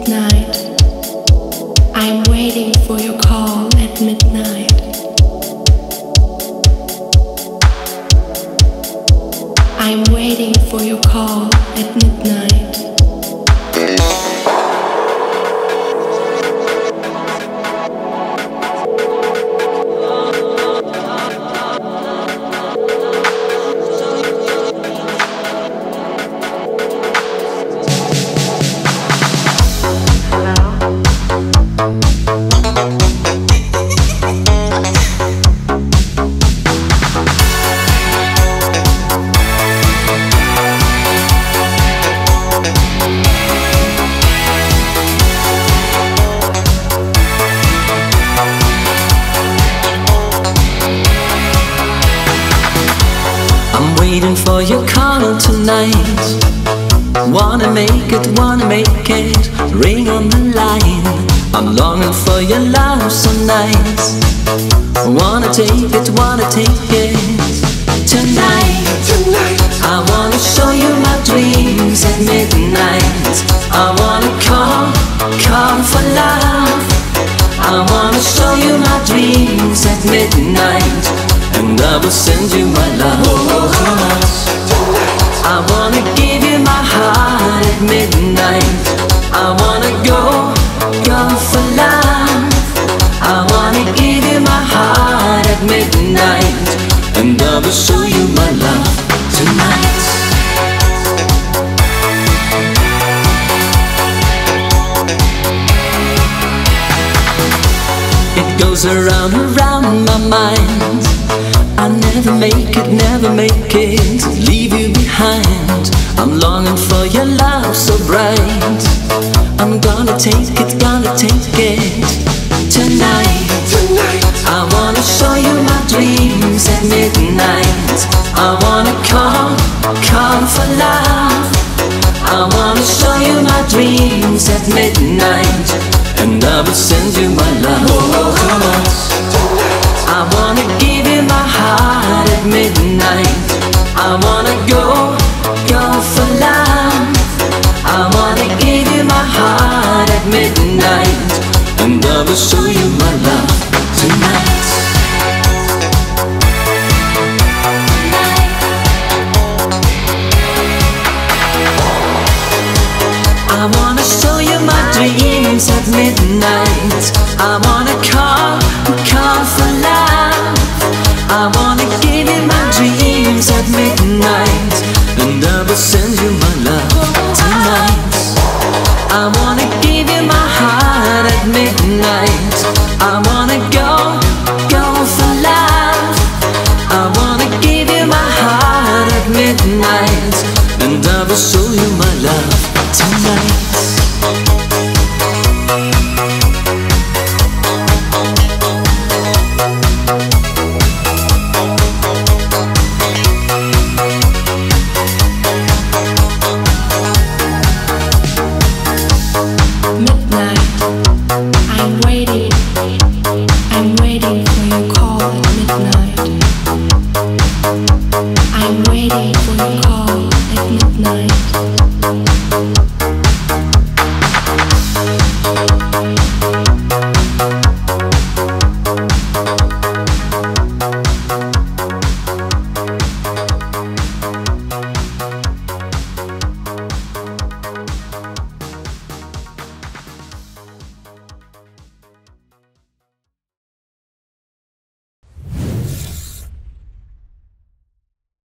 midnight. I'm waiting for your call at midnight. I'm waiting for your call at midnight. Waiting for your call tonight. Wanna make it, ring on the line. I'm longing for your love so nice. Wanna take it tonight. I wanna show you my dreams at midnight. I wanna call for love. I wanna show you my dreams at midnight. And I will send you my love. I wanna give you my heart at midnight. I wanna go for love. I wanna give you my heart at midnight. And I will show you my love tonight. It goes around my mind. I never make it, leave you behind. I'm longing for your love so bright. I'm gonna take it tonight. I wanna show you my dreams at midnight. I wanna call for love. I wanna show you my dreams at midnight. And I will send you my love. I wanna give you my heart at midnight. I wanna go for love. I wanna give you my heart at midnight. And I will show you my love tonight. I wanna show you my dreams at midnight. I wanna call for love. I wanna